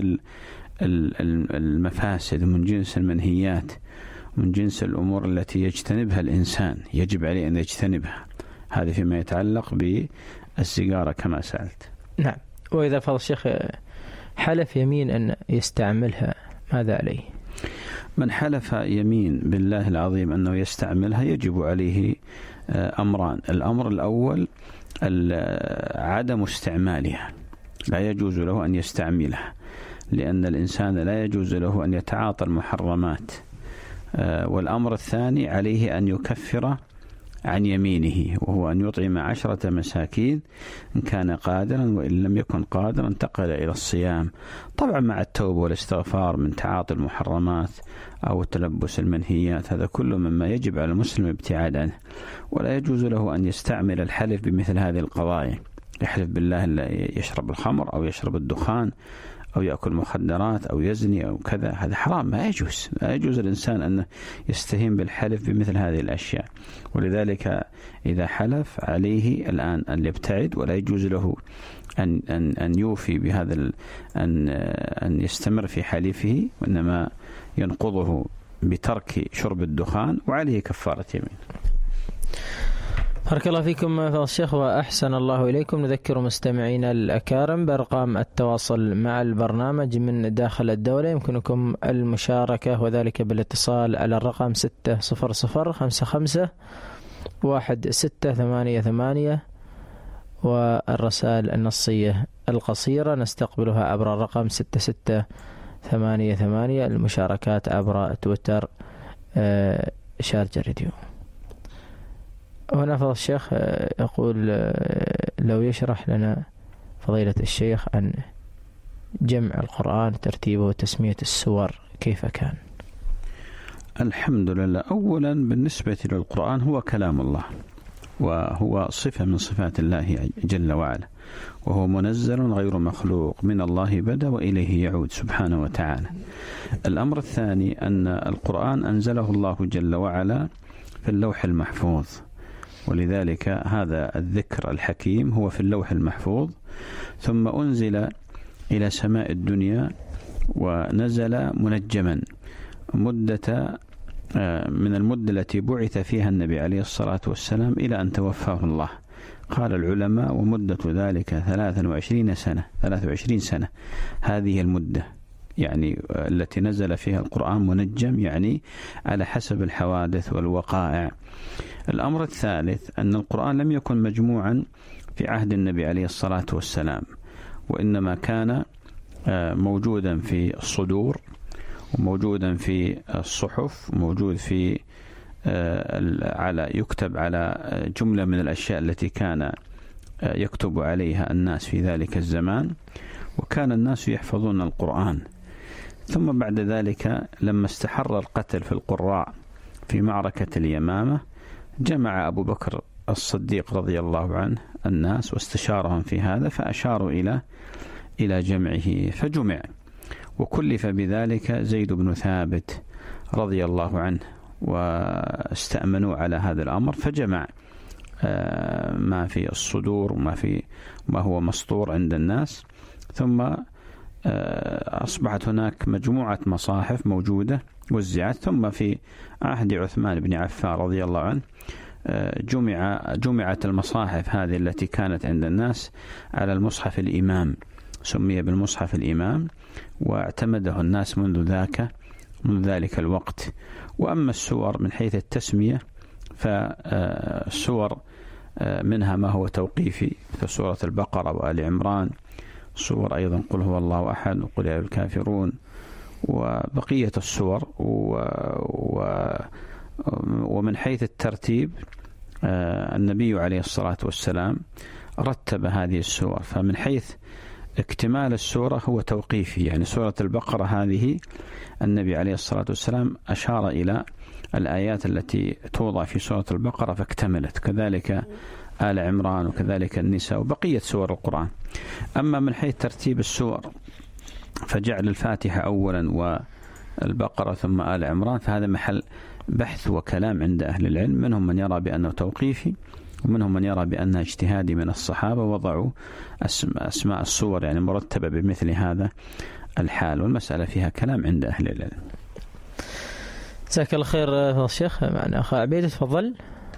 المفاسد ومن جنس المنهيات ومن جنس الأمور التي يجتنبها الإنسان، يجب عليه أن يجتنبها. هذه فيما يتعلق بالسيجارة كما سألت. نعم. وإذا فضل الشيخ حلف يمين أن يستعملها ماذا عليه؟ من حلف يمين بالله العظيم أنه يستعملها يجب عليه أمران. الأمر الأول عدم استعمالها، لا يجوز له أن يستعملها، لأن الإنسان لا يجوز له أن يتعاطى المحرمات. والأمر الثاني عليه أن يكفر عن يمينه، وهو أن يطعم 10 مساكين إن كان قادرا، وإن لم يكن قادرا انتقل إلى الصيام، طبعا مع التوبة والاستغفار من تعاطي المحرمات أو تلبس المنهيات. هذا كله مما يجب على المسلم ابتعاد عنه، ولا يجوز له أن يستعمل الحلف بمثل هذه القضايا، يحلف بالله يشرب الخمر أو يشرب الدخان أو يأكل مخدرات أو يزني أو كذا، هذا حرام، ما يجوز. لا يجوز الإنسان أن يستهين بالحلف بمثل هذه الأشياء. ولذلك إذا حلف عليه الآن أن يبتعد، ولا يجوز له أن يوفي بهذا، أن يستمر في حليفه، وإنما ينقضه بترك شرب الدخان، وعليه كفارة يمين. بارك الله فيكم فضل الشيخ وأحسن الله إليكم. نذكر مستمعينا الأكارم بأرقام التواصل مع البرنامج من داخل الدولة، يمكنكم المشاركة وذلك بالاتصال على الرقم 600551688 والرسائل النصية القصيرة نستقبلها عبر الرقم 6688. المشاركات عبر تويتر شارجة راديو. هنا فضل الشيخ يقول لو يشرح لنا فضيلة الشيخ عن جمع القرآن، ترتيبه وتسمية السور كيف كان؟ الحمد لله. أولا بالنسبة للقرآن هو كلام الله، وهو صفة من صفات الله جل وعلا، وهو منزل غير مخلوق، من الله بدأ وإليه يعود سبحانه وتعالى. الأمر الثاني أن القرآن أنزله الله جل وعلا في اللوح المحفوظ، ولذلك هذا الذكر الحكيم هو في اللوح المحفوظ، ثم أنزل إلى سماء الدنيا ونزل منجما مدة من المدة التي بعث فيها النبي عليه الصلاة والسلام إلى أن توفاه الله. قال العلماء ومدة ذلك 23 سنة، هذه المدة يعني التي نزل فيها القرآن منجم، يعني على حسب الحوادث والوقائع. الأمر الثالث أن القرآن لم يكن مجموعا في عهد النبي عليه الصلاة والسلام، وإنما كان موجودا في الصدور، وموجودا في الصحف، وموجود في يكتب على جملة من الأشياء التي كان يكتب عليها الناس في ذلك الزمان، وكان الناس يحفظون القرآن. ثم بعد ذلك لما استحر القتل في القراء في معركة اليمامة، جمع أبو بكر الصديق رضي الله عنه الناس واستشارهم في هذا، فأشاروا إلى جمعه فجمع، وكلف بذلك زيد بن ثابت رضي الله عنه، واستأمنوا على هذا الأمر، فجمع ما في الصدور ما هو مسطور عند الناس. ثم أصبحت هناك مجموعة مصاحف موجودة وزعت. ثم في عهد عثمان بن عفان رضي الله عنه جمعت المصاحف هذه التي كانت عند الناس على المصحف الإمام، سمي بالمصحف الإمام، واعتمده الناس منذ ذلك الوقت. وأما السور من حيث التسمية فالسور منها ما هو توقيفي كسورة البقرة وآل عمران، سور أيضا قل هو الله أحد وقل يا أيها الكافرون، وبقية السور. ومن حيث الترتيب النبي عليه الصلاة والسلام رتب هذه السور، فمن حيث اكتمال السورة هو توقيفي، يعني سورة البقرة هذه النبي عليه الصلاة والسلام أشار إلى الآيات التي توضع في سورة البقرة فاكتملت، كذلك آل عمران وكذلك النساء وبقية سور القرآن. أما من حيث ترتيب السور فجعل الفاتحة أولا والبقرة ثم آل عمران، فهذا محل بحث وكلام عند أهل العلم، منهم من يرى بأنه توقيفي، ومنهم من يرى بأنه اجتهادي من الصحابة، وضعوا أسماء السور يعني مرتبة بمثل هذا الحال، والمسألة فيها كلام عند أهل العلم. جزاك الله خير يا شيخ. معنا أخ عبيد، تفضل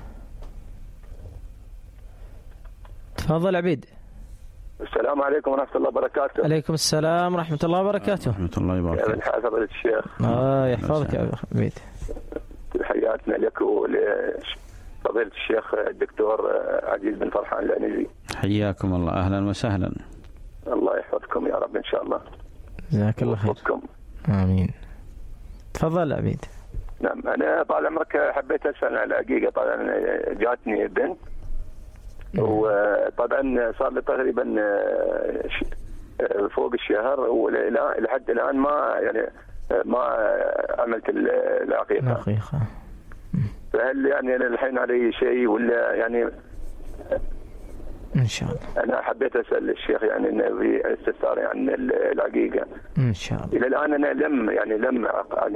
عبيد. السلام عليكم ورحمة الله وبركاته. عليكم السلام ورحمة الله وبركاته. ورحمة الله وبركاته. يا فضيلة الشيخ. يحفظك يا عبيد. تحياتنا لك ولفضيلة الشيخ الدكتور عزيز بن فرحان العنزي. حياكم الله، أهلا وسهلا. الله يحفظكم يا رب إن شاء الله. جزاك الله خير. آمين. تفضل عبيد. نعم، أنا طال عمرك حبيت أسأل على حقيقة. طبعا جاتني بنت، وطبعا صار لي تقريبا فوق الشهر، ولحد الآن ما عملت العقيقة. فهل يعني أنا الحين علي شيء ولا يعني؟ إن شاء الله. أنا حبيت أسأل الشيخ يعني إنه في استفسار عن العقيقة. إن شاء الله. إلى الآن أنا لم عن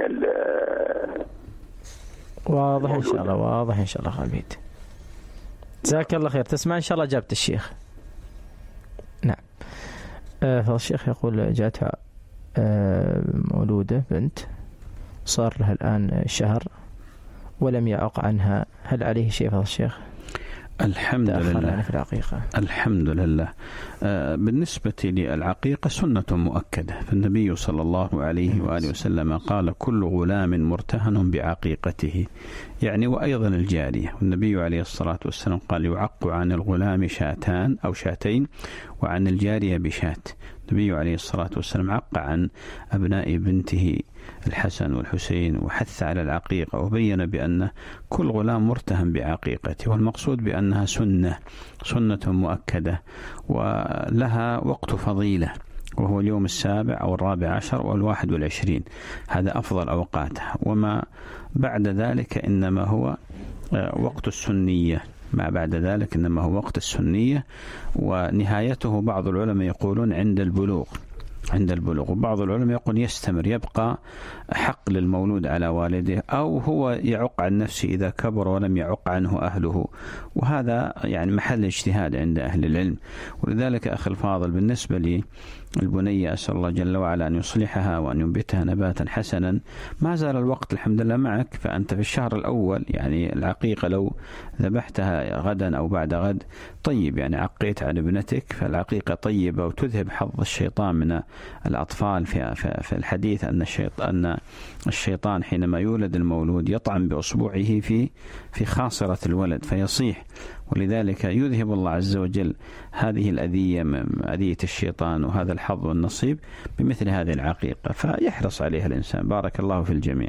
واضح إن شاء الله، واضح إن شاء الله عبيد. جزاك الله خير. تسمع إن شاء الله إجابة الشيخ. نعم. فالشيخ يقول جاءتها مولودة بنت، صار لها الآن شهر ولم يعق عنها، هل عليه شيء فضل الشيخ؟ الحمد لله في العقيقة. الحمد لله. بالنسبة للعقيقة سنة مؤكدة، فالنبي صلى الله عليه وآله وسلم قال كل غلام مرتهن بعقيقته، يعني وأيضا الجارية. والنبي عليه الصلاة والسلام قال يعق عن الغلام شاتان أو شاتين وعن الجارية بشات. النبي عليه الصلاة والسلام عق عن أبناء بنته الحسن والحسين وحث على العقيقة، وبين بأن كل غلام مرتهن بعقيقته، والمقصود بأنها سنة مؤكدة ولها وقت فضيلة، وهو اليوم 7 أو 14 أو 21، هذا أفضل أوقاتها. وما بعد ذلك إنما هو وقت السنية ما بعد ذلك إنما هو وقت السنية، ونهايته بعض العلماء يقولون عند البلوغ، وبعض العلماء يقول يستمر، يبقى حق للمولود على والده، أو هو يعق عن نفسه إذا كبر ولم يعق عنه أهله، وهذا يعني محل اجتهاد عند أهل العلم. ولذلك أخي الفاضل بالنسبة لي البنية أسأل الله جل وعلا أن يصلحها وأن ينبتها نباتا حسنا. ما زال الوقت الحمد لله معك، فأنت في الشهر الأول يعني العقيقة لو ذبحتها غدا أو بعد غد طيب، يعني عقيت عن ابنتك، فالعقيقة طيبة وتذهب حظ الشيطان من الأطفال. في الحديث أن الشيطان حينما يولد المولود يطعن بأصبعه في خاصرة الولد فيصيح، ولذلك يذهب الله عز وجل هذه أذية الشيطان وهذا الحظ والنصيب بمثل هذه العقيقة، فيحرص عليها الإنسان. بارك الله في الجميع.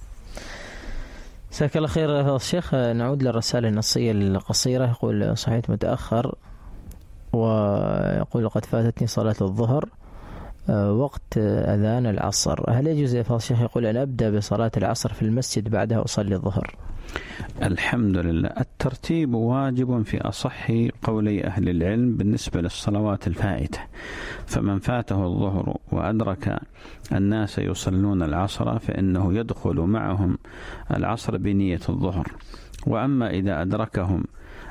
جزاك الله خير يا الشيخ. نعود للرسالة النصية القصيرة. يقول صحيت متأخر ويقول قد فاتتني صلاة الظهر وقت أذان العصر، هل يجوز يا الشيخ يقول أن أبدأ بصلاة العصر في المسجد بعدها أصلي الظهر؟ الحمد لله، الترتيب واجب في أصح قولي أهل العلم بالنسبة للصلوات الفائتة، فمن فاته الظهر وأدرك الناس يصلون العصر فإنه يدخل معهم العصر بنية الظهر، وأما إذا أدركهم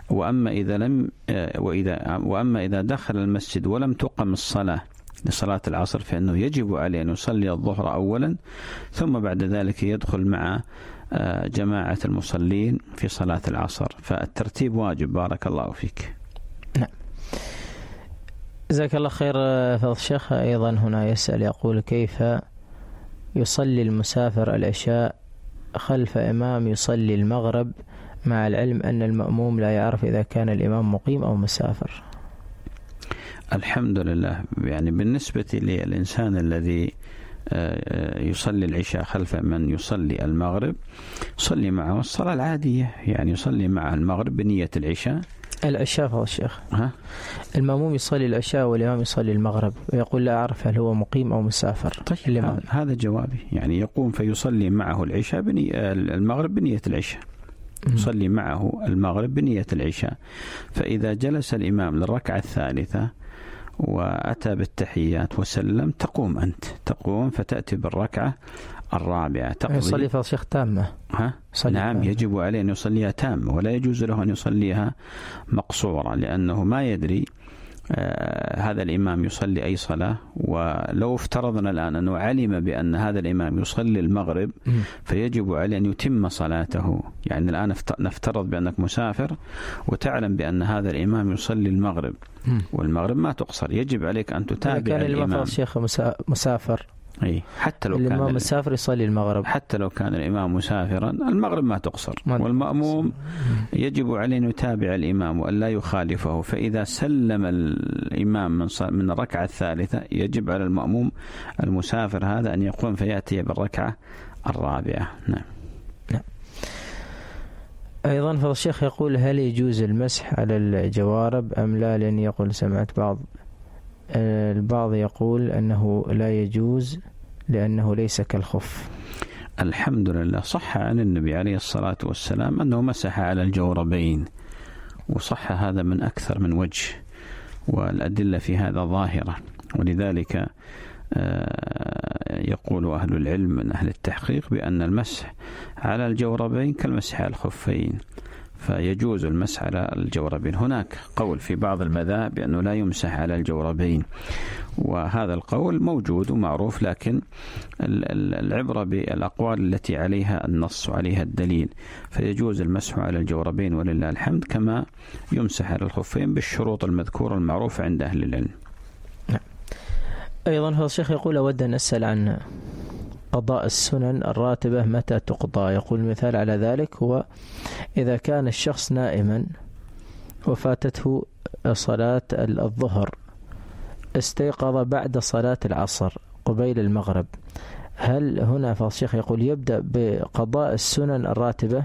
وأما إذا دخل المسجد ولم تقم الصلاة لصلاة العصر فإنه يجب عليه أن يصلي الظهر أولا، ثم بعد ذلك يدخل مع جماعة المصلين في صلاة العصر، فالترتيب واجب. بارك الله فيك. نعم، جزاك الله خير فضل الشيخ. أيضا هنا يسأل يقول كيف يصلي المسافر العشاء خلف إمام يصلي المغرب مع العلم أن المأموم لا يعرف إذا كان الإمام مقيم أو مسافر؟ الحمد لله، يعني بالنسبة للإنسان الذي يصلي العشاء خلف من يصلي المغرب يصلي معه الصلاة العادية، يعني يصلي معه المغرب بنية العشاء فضل الشيخ. المأموم يصلي العشاء والإمام يصلي المغرب ويقول لا أعرف هل هو مقيم أو مسافر. طيب هذا جوابي، يعني يقوم فيصلي معه العشاء المغرب بنية العشاء، يصلي معه المغرب بنية العشاء، فإذا جلس الإمام للركعة الثالثة وأتى بالتحيات وسلم تقوم فتأتي بالركعة الرابعة تقضي. يصلي فضل الشيخ تامة. نعم، يجب عليه أن يصليها تامة، ولا يجوز له أن يصليها مقصورة، لأنه ما يدري هذا الإمام يصلي أي صلاة. ولو افترضنا الآن أنه علم بأن هذا الإمام يصلي المغرب فيجب عليه أن يتم صلاته. يعني الآن نفترض بأنك مسافر وتعلم بأن هذا الإمام يصلي المغرب والمغرب ما تقصر، يجب عليك أن تتابع الإمام. كان الشيخ مسافر حتى لو الإمام مسافر يصلي المغرب، حتى لو كان الإمام مسافرا المغرب ما تقصر، والمأموم يجب عليه أن يتابع الإمام وأن لا يخالفه. فإذا سلم الإمام من الركعة الثالثة يجب على المأموم المسافر هذا أن يقوم فيأتي بالركعة الرابعة. نعم. أيضا فضل الشيخ يقول هل يجوز المسح على الجوارب أم لا؟ لأن يقول سمعت البعض يقول أنه لا يجوز لأنه ليس كالخف. الحمد لله، صح عن النبي عليه الصلاة والسلام أنه مسح على الجوربين، وصح هذا من أكثر من وجه، والأدلة في هذا ظاهرة. ولذلك يقول أهل العلم من أهل التحقيق بأن المسح على الجوربين كالمسح على الخفين، فيجوز المسح على الجوربين. هناك قول في بعض المذاهب بأنه لا يمسح على الجوربين، وهذا القول موجود ومعروف، لكن العبرة بالأقوال التي عليها النص وعليها الدليل، فيجوز المسح على الجوربين ولله الحمد، كما يمسح على الخفين بالشروط المذكورة المعروفة عند أهل العلم. أيضا هذا الشيخ يقول أود أن أسأل عن قضاء السنن الراتبة متى تقضى. يقول مثال على ذلك هو إذا كان الشخص نائما وفاتته صلاة الظهر، استيقظ بعد صلاة العصر قبيل المغرب، هل هنا فضل الشيخ يقول يبدأ بقضاء السنن الراتبة؟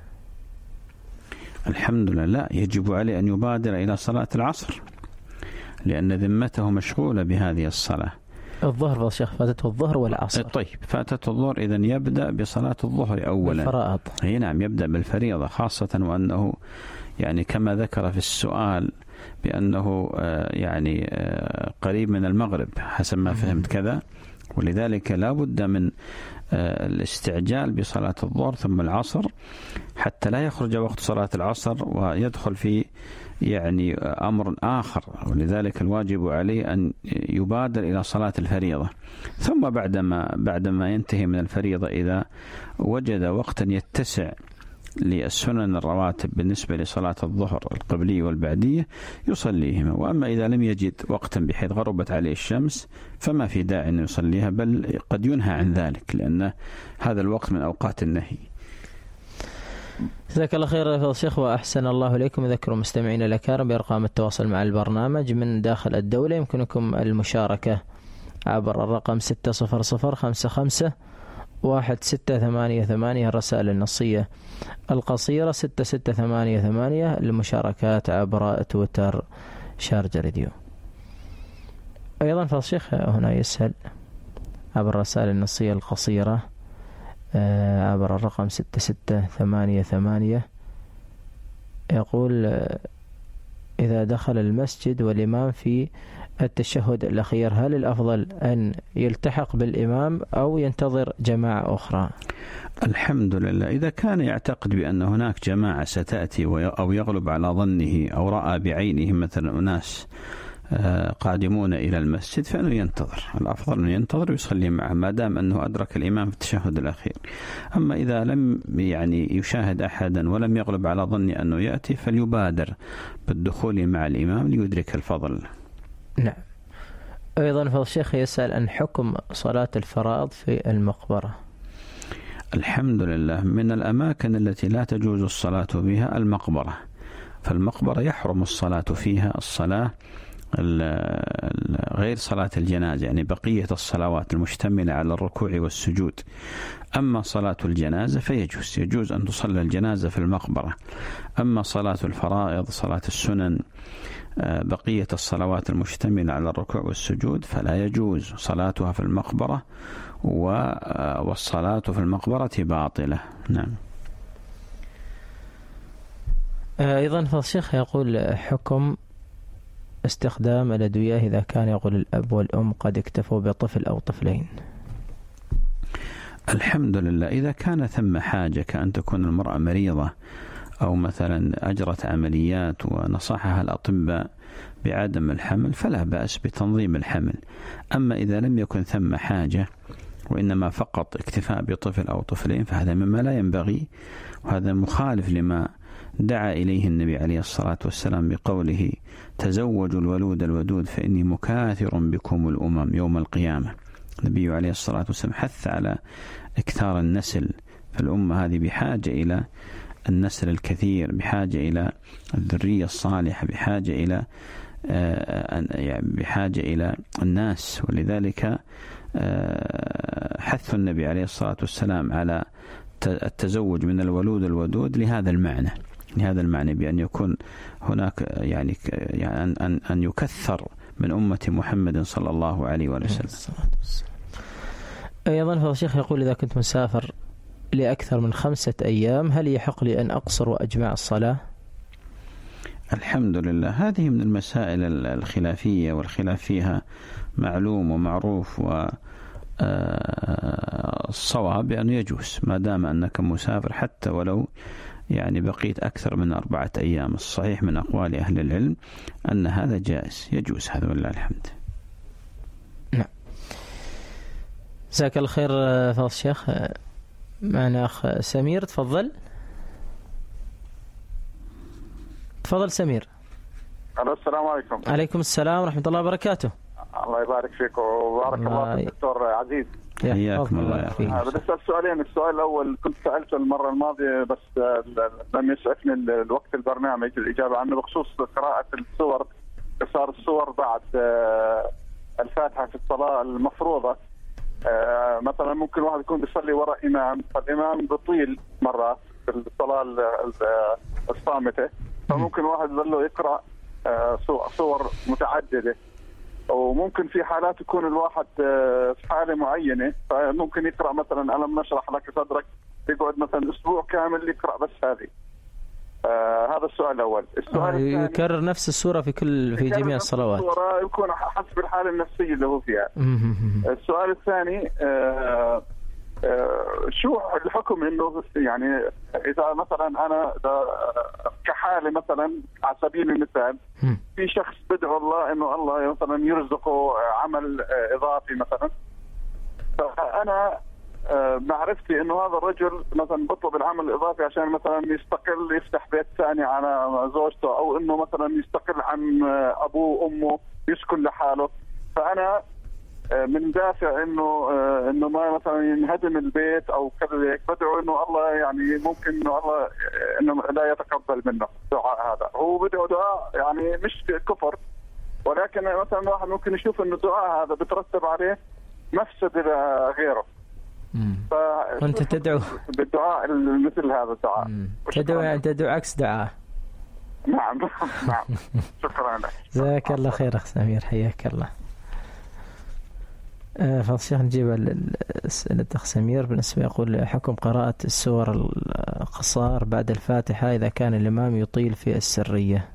الحمد لله، لا، يجب عليه أن يبادر إلى صلاة العصر لأن ذمته مشغولة بهذه الصلاة. الظهر فضل الشيخ فاتته الظهر والعصر. طيب، فاتته الظهر، إذن يبدأ بصلاة الظهر أولا. الفرائض. نعم، يبدأ بالفريضة، خاصة وأنه يعني كما ذكر في السؤال بأنه يعني قريب من المغرب حسب ما فهمت كذا، ولذلك لا بد من الاستعجال بصلاة الظهر ثم العصر حتى لا يخرج وقت صلاة العصر ويدخل في يعني أمر آخر، ولذلك الواجب عليه أن يبادر إلى صلاة الفريضة، ثم بعدما ينتهي من الفريضة إذا وجد وقتا يتسع للسنن الرواتب بالنسبة لصلاة الظهر القبلية والبعدية يصليهما. وأما إذا لم يجد وقتا بحيث غربت عليه الشمس فما في داعي أن يصليها، بل قد ينهى عن ذلك لأن هذا الوقت من أوقات النهي. جزاك الله خير يا الشيخ وأحسن الله إليكم. ذكروا مستمعين الأكارم بأرقام التواصل مع البرنامج من داخل الدولة، يمكنكم المشاركة عبر الرقم 600551688 الرسائل النصية القصيرة 6688 المشاركات عبر تويتر شارجة راديو. أيضا فالشيخ هنا يسأل عبر الرسائل النصية القصيرة عبر الرقم 6688 يقول: إذا دخل المسجد والإمام في التشهد الأخير هل الأفضل أن يلتحق بالإمام أو ينتظر جماعة أخرى؟ الحمد لله، إذا كان يعتقد بأن هناك جماعة ستأتي أو يغلب على ظنه أو رأى بعينه مثلا أناس قادمون إلى المسجد فإنه ينتظر، الأفضل أنه ينتظر ويصلي معه ما دام أنه أدرك الإمام في التشهد الأخير. أما إذا لم يعني يشاهد أحدا ولم يغلب على ظنه أنه يأتي فليبادر بالدخول مع الإمام ليدرك الفضل. نعم. أيضا فالشيخ يسأل عن حكم صلاة الفرائض في المقبرة. الحمد لله، من الأماكن التي لا تجوز الصلاة بها المقبرة، فالمقبرة يحرم الصلاة فيها الصلاة غير صلاة الجنازة، يعني بقية الصلوات المشتملة على الركوع والسجود. أما صلاة الجنازة فيجوز أن تصلى الجنازة في المقبرة. أما صلاة الفرائض صلاة السنن بقية الصلوات المشتملة على الركوع والسجود فلا يجوز صلاتها في المقبرة، والصلاة في المقبرة باطلة. نعم. أيضا فالشيخ يقول حكم استخدام الأدوية إذا كان يقول الأب والأم قد اكتفوا بطفل أو طفلين. الحمد لله، إذا كان ثم حاجة كأن تكون المرأة مريضة أو مثلا أجرت عمليات ونصحها الأطباء بعدم الحمل فلا بأس بتنظيم الحمل. أما إذا لم يكن ثم حاجة وإنما فقط اكتفاء بطفل أو طفلين فهذا مما لا ينبغي، وهذا مخالف لما دعا إليه النبي عليه الصلاة والسلام بقوله: تزوجوا الولود الودود فإني مكاثر بكم الأمم يوم القيامة. النبي عليه الصلاة والسلام حث على إكثار النسل، فالأمة هذه بحاجة إلى النسل الكثير، بحاجة إلى الذرية الصالحة، بحاجة إلى الناس. ولذلك حث النبي عليه الصلاة والسلام على التزوج من الولود الودود لهذا المعنى بأن يكون هناك يعني أن يكثر من أمة محمد صلى الله عليه وسلم. أيضا فالشيخ يقول: إذا كنت مسافر لأكثر من 5 أيام هل يحق لي أن أقصر وأجمع الصلاة؟ الحمد لله، هذه من المسائل الخلافية، والخلاف فيها معلوم ومعروف، والصواب بأنه يجوز ما دام أنك مسافر حتى ولو يعني بقيت أكثر من 4 أيام. الصحيح من أقوال أهل العلم أن هذا جائز، يجوز هذا والله الحمد. نعم. جزاك الله خير فضل الشيخ. معنا أخ سمير، تفضل سمير. السلام عليكم. عليكم السلام ورحمة الله وبركاته. الله يبارك فيك وبارك الله فيك دكتور عزيز. حياكم الله يا أخي. بدي أسأل سؤالين. السؤال الأول كنت سألته المرة الماضية بس لم يسعفني الوقت البرنامج الإجابة عنه بخصوص قراءة السور، قصار السور بعد الفاتحة في الصلاة المفروضة. مثلا ممكن واحد يكون بيصلي وراء إمام، فالإمام بطيل مرات في الصلاة الصامتة، فممكن واحد يظل يقرأ صور متعددة، وممكن في حالات يكون الواحد في حالة معينة فممكن يقرأ مثلا ألم نشرح لك صدرك، يقعد مثلا أسبوع كامل يقرأ بس هذه. هذا السؤال الأول. السؤال الثاني يكرر نفس السورة في جميع الصلوات، يكون حسب الحالة النفسية اللي هو فيها. السؤال الثاني شو الحكم انه يعني اذا مثلا انا كحالة مثلا على سبيل المثال في شخص بدعو الله انه الله مثلا يرزقه عمل اضافي مثلا، فانا معرفتي انه هذا الرجل مثلا بطلب العمل الاضافي عشان مثلا يستقل يفتح بيت ثاني على زوجته، او انه مثلا يستقل عن ابوه وامه يسكن لحاله، فانا من دافع انه ما مثلا ينهدم البيت او كذا هيك بدعو انه الله يعني ممكن انه الله انه لا يتقبل منه الدعاء هذا. هو بدعو دعاء يعني مش كفر، ولكن مثلا واحد ممكن يشوف انه الدعاء هذا بترتب عليه مفسد لغيره، وانت تدعو بالدعاء مثل هذا الدعاء تدعو عكس دعاء. نعم نعم. شكرا لك. جزاك الله خير أخ سمير، حياك الله. فالشيخ نجيب الأسئلة أخ سمير. بالنسبة يقول حكم قراءة السور القصار بعد الفاتحة إذا كان الإمام يطيل في السرية.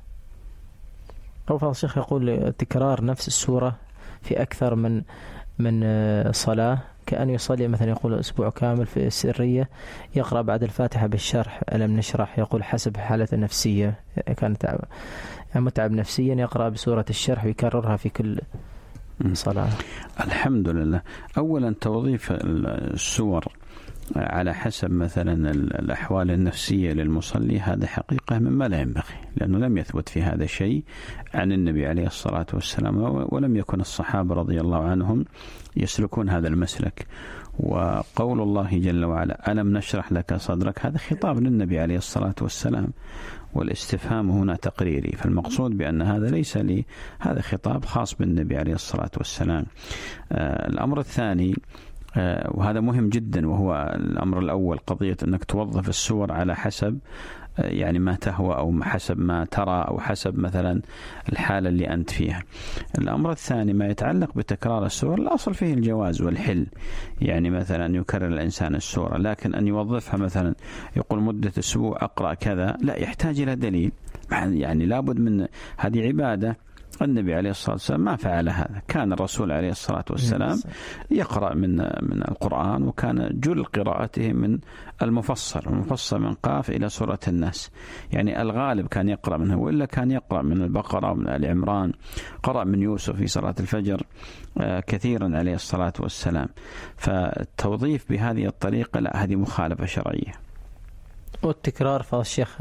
أو فالشيخ يقول تكرار نفس السورة في أكثر من صلاة، كأن يصلي مثلا يقول أسبوع كامل في السرية يقرأ بعد الفاتحة بالشرح ألم نشرح، يقول حسب حالة النفسية كان متعب نفسيا يقرأ بسورة الشرح ويكررها في كل صلاة. الحمد لله. أولا توظيف السور على حسب مثلا الأحوال النفسية للمصلي هذا حقيقة مما لا ينبغي، لأنه لم يثبت في هذا شيء عن النبي عليه الصلاة والسلام، ولم يكن الصحابة رضي الله عنهم يسلكون هذا المسلك. وقول الله جل وعلا ألم نشرح لك صدرك هذا خطاب للنبي عليه الصلاة والسلام، والاستفهام هنا تقريري، فالمقصود بأن هذا ليس لي، هذا خطاب خاص بالنبي عليه الصلاة والسلام. الأمر الثاني وهذا مهم جدا، وهو الأمر الأول قضية أنك توظف السور على حسب يعني ما تهوى أو حسب ما ترى أو حسب مثلا الحالة اللي أنت فيها. الأمر الثاني ما يتعلق بتكرار السور، الأصل فيه الجواز والحل، يعني مثلا يكرر الإنسان السورة، لكن أن يوظفها مثلا يقول مدة أسبوع أقرأ كذا لا، يحتاج إلى دليل، يعني لابد من هذه عبادة. النبي عليه الصلاة والسلام ما فعل هذا، كان الرسول عليه الصلاة والسلام يقرأ من القرآن، وكان جل قراءته من المفصل من قاف إلى سورة الناس، يعني الغالب كان يقرأ منه، وإلا كان يقرأ من البقرة ومن آل عمران، قرأ من يوسف في صلاة الفجر كثيرا عليه الصلاة والسلام. فالتوظيف بهذه الطريقة لا، هذه مخالفة شرعية. والتكرار فالشيخ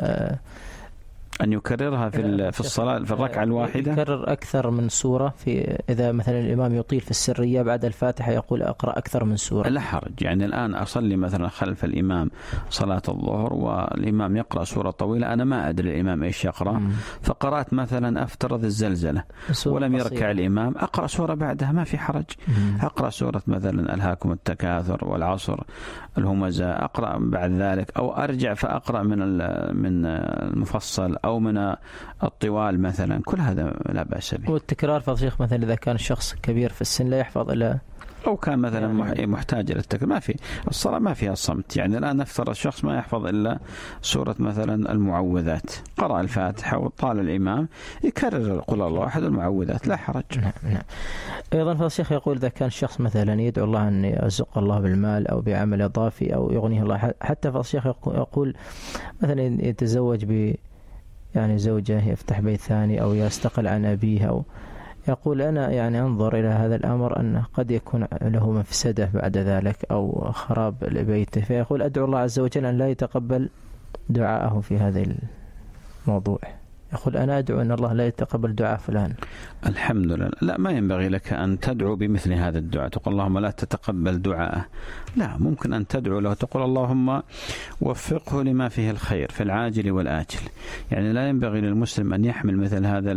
أن يكررها في الصلاة في الركعة الواحدة، يكرر أكثر من سورة إذا مثلا الإمام يطيل في السرية بعد الفاتحة يقول أقرأ أكثر من سورة لا حرج. يعني الآن أصلي مثلا خلف الإمام صلاة الظهر والإمام يقرأ سورة طويلة، أنا ما أدري الإمام إيش يقرأ، فقرأت مثلا أفترض الزلزلة ولم يركع الإمام، أقرأ سورة بعدها ما في حرج. أقرأ سورة مثلا ألهاكم التكاثر والعصر الهمزة، أقرأ بعد ذلك، أو أرجع فأقرأ من المفصل أو من الطوال مثلا، كل هذا لا بأس به. والتكرار فضل شيخ مثلا إذا كان شخص كبير في السن لا يحفظ إلا، أو كان مثلا محتاج للتكرار، ما في الصلاة ما فيها الصمت. يعني الآن نفترض الشخص ما يحفظ إلا سورة مثلا المعوذات، قرأ الفاتحة وطال الإمام يكرر قل الله أحد المعوذات لا حرج. نعم. أيضا فضل الشيخ يقول إذا كان الشخص مثلا يدعو الله أن يرزق الله بالمال أو بعمل إضافي أو يغنيه الله، حتى فضل الشيخ يقول مثلا يتزوج يعني زوجة يفتح بيت ثاني أو يستقل عن أبيه، أو يقول أنا يعني أنظر إلى هذا الأمر أنه قد يكون له مفسدة بعد ذلك أو خراب لبيته، فيقول أدعو الله عز وجل أن لا يتقبل دعاءه في هذا الموضوع. يقول أنا أدعو أن الله لا يتقبل دعاء فلان. الحمد لله. لا، ما ينبغي لك أن تدعو بمثل هذا الدعاء، تقول اللهم لا تتقبل دعاءه، لا، ممكن أن تدعو له تقول اللهم وفقه لما فيه الخير في العاجل والآجل. يعني لا ينبغي للمسلم أن يحمل مثل هذا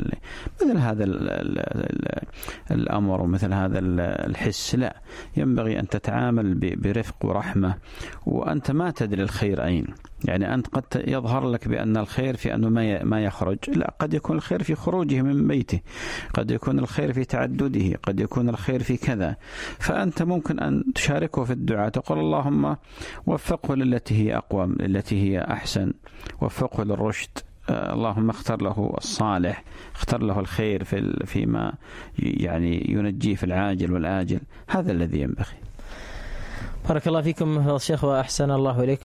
الأمر ومثل هذا الحس، لا، ينبغي أن تتعامل برفق ورحمة، وأنت ما تدري الخير أين. يعني أنت قد يظهر لك بأن الخير في أنه ما يخرج، لا، قد يكون الخير في خروجه من بيته، قد يكون الخير في تعدده، قد يكون الخير في كذا. فأنت ممكن أن تشاركه في الدعاء، تقول اللهم وفقه للتي هي أقوم، للتي هي أحسن، وفقه للرشد، اللهم اختر له الصالح، اختر له الخير فيما يعني ينجيه في العاجل والآجل. هذا الذي ينبغي. بارك الله فيكم الشيخ وأحسن الله إليكم.